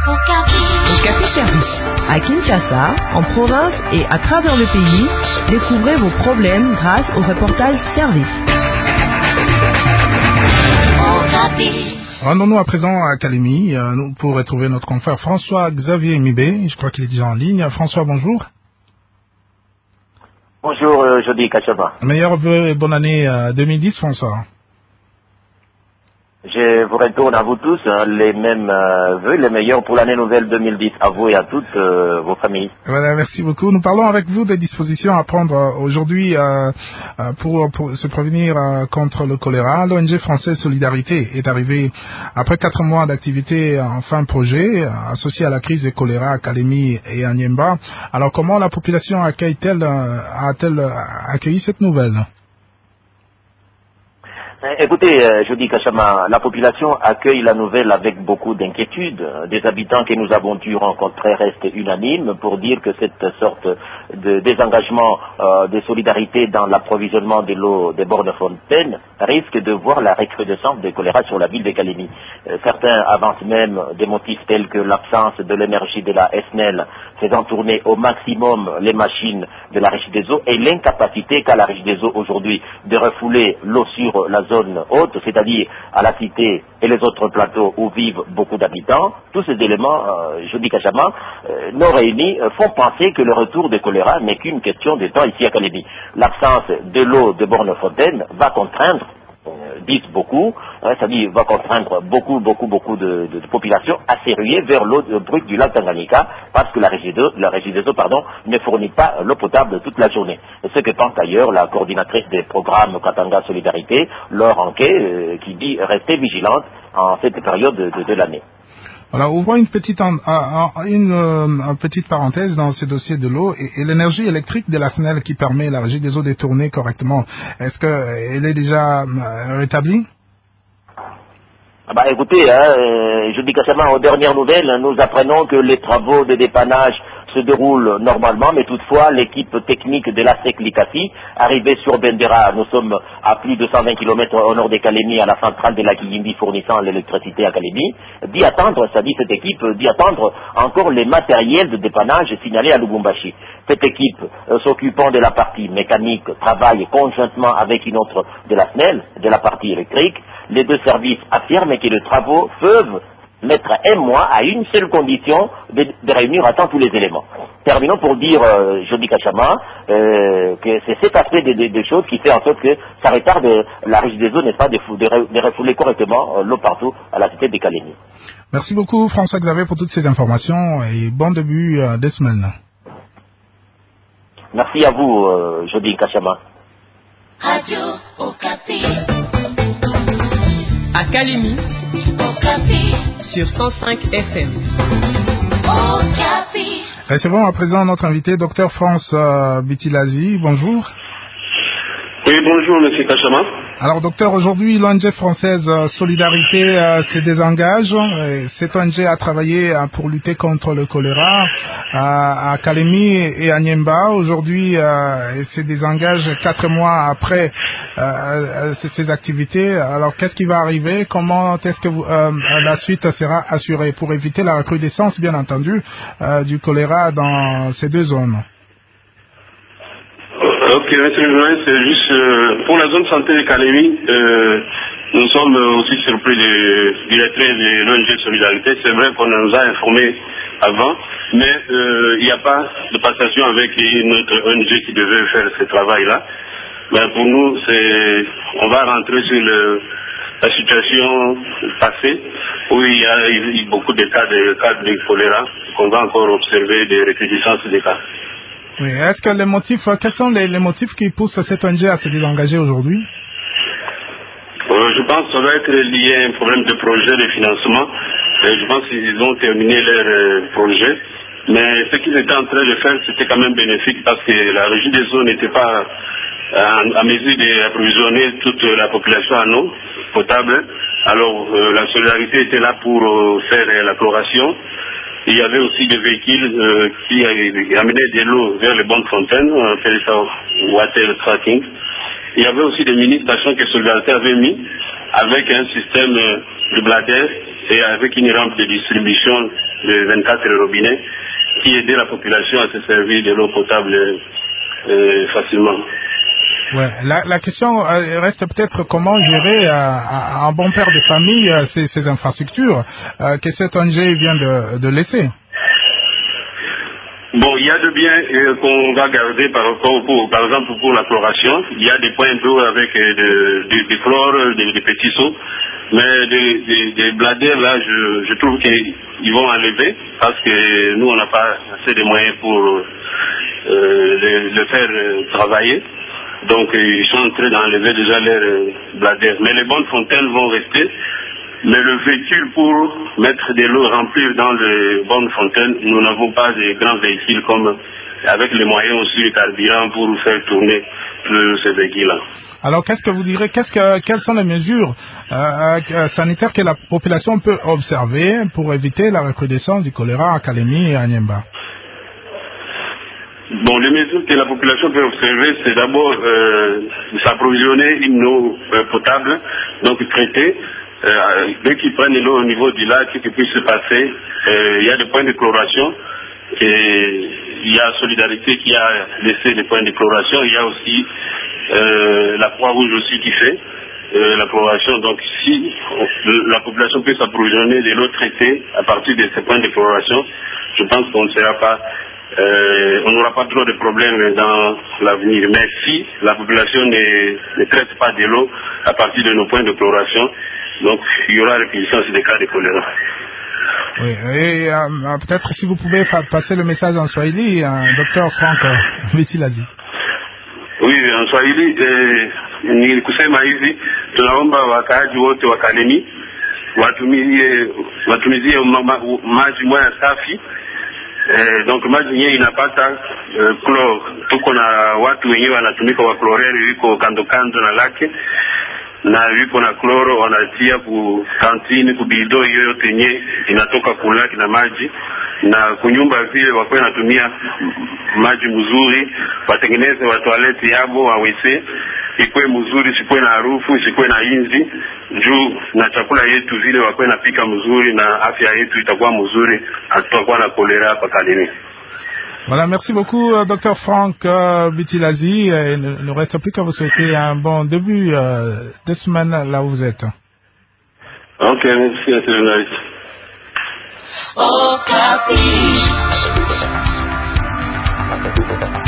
Okapi Service. À Kinshasa, en province et à travers le pays, découvrez vos problèmes grâce au reportage Service. Rendons-nous à présent à Kalemi pour retrouver notre confrère François-Xavier Mibé. Je crois qu'il est déjà en ligne. François, bonjour. Bonjour, Jody Kachaba. Meilleurs vœux et bonne année 2010, François. Je vous retourne à vous tous les mêmes vœux, les meilleurs pour l'année nouvelle 2010, à vous et à toutes vos familles. Voilà, merci beaucoup. Nous parlons avec vous des dispositions à prendre aujourd'hui pour se prévenir contre le choléra. L'ONG française Solidarité est arrivée après 4 mois d'activité en fin projet, associée à la crise de choléra à Kalemi et à Niemba. Alors, comment la population a-t-elle accueilli cette nouvelle? Écoutez, je dis Kachama, la population accueille la nouvelle avec beaucoup d'inquiétude. Des habitants que nous avons dû rencontrer restent unanimes pour dire que cette sorte de désengagement de solidarité dans l'approvisionnement de l'eau des bornes fontaines risque de voir la recrudescence de choléra sur la ville de Kalemi. Certains avancent même des motifs tels que l'absence de l'énergie de la SNEL faisant tourner au maximum les machines de la Régie des eaux et l'incapacité qu'a la Régie des eaux aujourd'hui de refouler l'eau sur la zone haute, c'est-à-dire à la cité et les autres plateaux où vivent beaucoup d'habitants. Tous ces éléments, je dis Kachama, non réunis, font penser que le retour de choléra n'est qu'une question de temps ici à Kalemi. L'absence de l'eau de borne-fontaine va contraindre, disent beaucoup, c'est-à-dire va contraindre beaucoup de populations à s'éruer vers l'eau brute du lac Tanganyika parce que la régie des eaux ne fournit pas l'eau potable toute la journée. Et ce que pense d'ailleurs la coordinatrice des programmes Katanga Solidarité, Laure Anquet, qui dit rester vigilante en cette période de l'année. Voilà, ouvrons une petite parenthèse dans ce dossier de l'eau et l'énergie électrique de la SNEL qui permet à la Régie des eaux de tourner correctement. Est-ce qu'elle est déjà rétablie? Écoutez, je dis qu'à aux dernières nouvelles, nous apprenons que les travaux de dépannage se déroulent normalement, mais toutefois l'équipe technique de la SEC Likasi, arrivée sur Bendera, nous sommes à plus de 120 km au nord de Kalemi, à la centrale de la Kiyimbi fournissant l'électricité à Kalemi, cette équipe dit attendre encore les matériels de dépannage signalés à Lubumbashi. Cette équipe, s'occupant de la partie mécanique, travaille conjointement avec une autre de la SNEL, de la partie électrique. Les deux services affirment que les travaux peuvent mettre un mois à une seule condition de réunir à temps tous les éléments. Terminons pour dire, Jody Kachama, que c'est cet aspect des choses qui fait en sorte que ça retarde la Régie des eaux, n'est-ce pas, de refouler correctement l'eau partout à la cité de Kalemi. Merci beaucoup François-Xavier pour toutes ces informations et bon début de semaine. Merci à vous, Jody Kachama. Radio Okapi. À Kalemi, Okapi. sur 105 FM. Okapi. Recevons à présent notre invité, Dr France Bitilazi. Bonjour. Oui, bonjour, monsieur Kachama. Alors, docteur, aujourd'hui, l'ONG française Solidarité se désengage. Cette ONG a travaillé pour lutter contre le choléra à Kalemi et à Niemba. Aujourd'hui, elle se désengage 4 mois après ces activités. Alors, qu'est-ce qui va arriver? Comment est-ce que la suite sera assurée pour éviter la recrudescence, bien entendu, du choléra dans ces deux zones? Ok, monsieur le journaliste, c'est juste pour la zone santé de Kalemi, nous sommes aussi surpris du retrait de l'ONG Solidarité. C'est vrai qu'on nous a informés avant, mais il n'y a pas de passation avec une autre ONG qui devait faire ce travail-là. Mais pour nous, on va rentrer sur la situation passée où il y a eu beaucoup de cas de choléra, qu'on va encore observer des recrudescences des cas. Oui, est-ce que quels sont les motifs qui poussent cette ONG à se désengager aujourd'hui? Je pense que ça doit être lié à un problème de projet de financement. Je pense qu'ils ont terminé leur projet. Mais ce qu'ils étaient en train de faire, c'était quand même bénéfique parce que la régie des eaux n'était pas à mesure d'approvisionner toute la population en eau potable. Alors la solidarité était là pour faire la chloration. Il y avait aussi des véhicules qui amenaient de l'eau vers les bonnes fontaines, on appelle ça water tracking. il y avait aussi des mini-stations que Solidarité avait mis avec un système de bladder et avec une rampe de distribution de 24 robinets qui aidait la population à se servir de l'eau potable facilement. Ouais, la question reste peut-être comment gérer un bon père de famille ces infrastructures que cet ONG vient de laisser. Bon, il y a de biens qu'on va garder par exemple pour la chloration. Il y a des points d'eau avec des chlores, des petits seaux. Mais des bladers, là, je trouve qu'ils vont enlever parce que nous, on n'a pas assez de moyens pour le faire travailler. Donc, ils sont en train d'enlever déjà leurs bladers. Mais les bonnes fontaines vont rester. Mais le véhicule pour mettre de l'eau, remplir dans les bonnes fontaines, nous n'avons pas de grands véhicules comme avec les moyens aussi de carburant pour faire tourner ces véhicules-là. Alors, qu'est-ce que vous direz, quelles sont les mesures sanitaires que la population peut observer pour éviter la recrudescence du choléra à Kalemi et à Niemba? Bon, les mesures que la population peut observer, c'est d'abord s'approvisionner une eau potable, donc traitée. Dès qu'ils prennent l'eau au niveau du lac, ce qui puisse se passer, il y a des points de chloration. Il y a Solidarité qui a laissé des points de chloration. Il y a aussi la Croix-Rouge aussi qui fait la chloration. Donc si la population peut s'approvisionner de l'eau traitée à partir de ces points de chloration, je pense qu'on ne sera pas on n'aura pas trop de problèmes dans l'avenir. Mais si la population ne traite pas de l'eau à partir de nos points de chloration, donc il y aura répétition des cas de choléra. Oui, et peut-être si vous pouvez passer le message en Swahili, Dr. Frank Bitilazi. Oui, en Swahili ni kusema hivi, tunaomba wakaaji wote wa Kalemi watumizie maji moya safi. Donc maji yenyewe inapata chlore. Tuko na watu wenyewe wanatumika wa chloreri wiko kando kando na lake na wiko na chloro wanatia ku kantini ku bido hiyo yote yenyewe inatoka kulaki na maji na kunyumba vile wako wanatumia maji mzuri, watengeneze wa toileti yabo wa WC ikuwe mzuri, sikuwe na harufu, sikuwe na inzi juu na chakula yetu vile wako napika mzuri na afya yetu itakuwa mzuri, hatutakuwa na kolera hapa Kalemi. Voilà, merci beaucoup Dr. Frank Bitilazi. Il ne reste plus qu'à vous souhaiter un bon début de semaine là où vous êtes. Ok, merci à tous. Okapi.